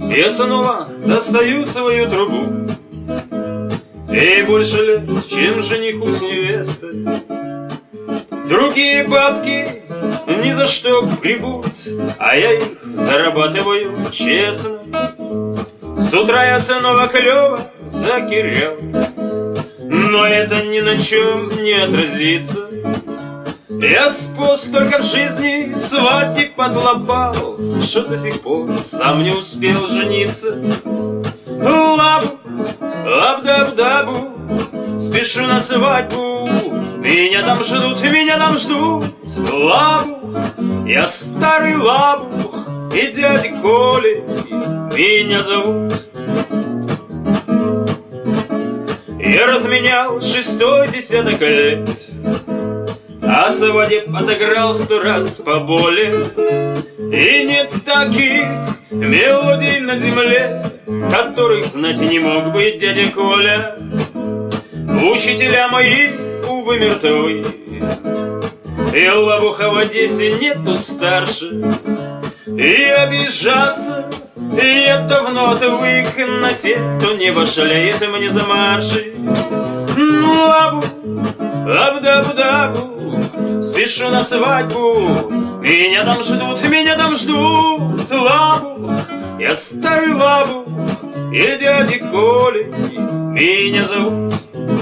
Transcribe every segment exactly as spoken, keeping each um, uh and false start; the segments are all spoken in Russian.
Я снова достаю свою трубу, и больше лет, чем жениху с невестой. Другие бабки ни за что гребут, а я их зарабатываю честно. С утра я снова клёво закирял, но это ни на чем не отразится. Я спос только в жизни свадьбе подлопал, что до сих пор сам не успел жениться. Лабу, лабдабдабу, спешу на свадьбу, меня там ждут, меня там ждут. Лабух, я старый лабух, и дядя Коля меня зовут. Я разменял шестой десяток лет, а свадеб отыграл сто раз поболее. И нет таких мелодий на земле, которых знать не мог бы дядя Коля. Учителя мои, увы, мертвы, и лабуха в Одессе нету старше. И обижаться я давно отвык на тех, кто не башляет мне за марши. Лабу, лабдабдабу, спешу на свадьбу, меня там ждут, меня там ждут. Лабу, я старый лабу, и дяди Коля меня зовут.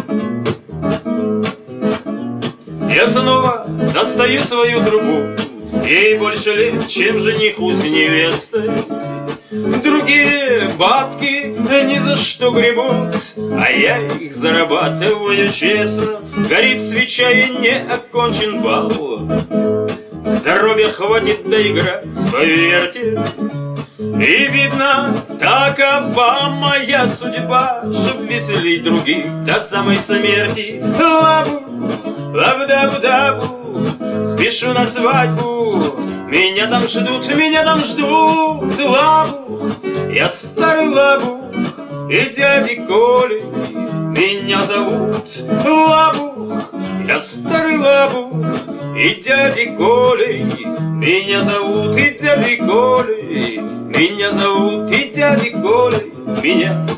Я снова достаю свою трубу, ей больше лет, чем жениху с невестой. Другие бабки ни за что гребут, а я их зарабатываю честно. Горит свеча и не окончен бал, здоровья хватит доиграть, поверьте. И видно, такова моя судьба, чтоб веселить других до самой смерти. Лабу, лабдабдабу, спешу на свадьбу, меня там ждут, меня там ждут. Лабух, я старый лабух, и дяди Коля меня зовут. Лабух, я старый лабух, и дяди Коля меня зовут. И дяди Коля меня зовут, и дяди Коля меня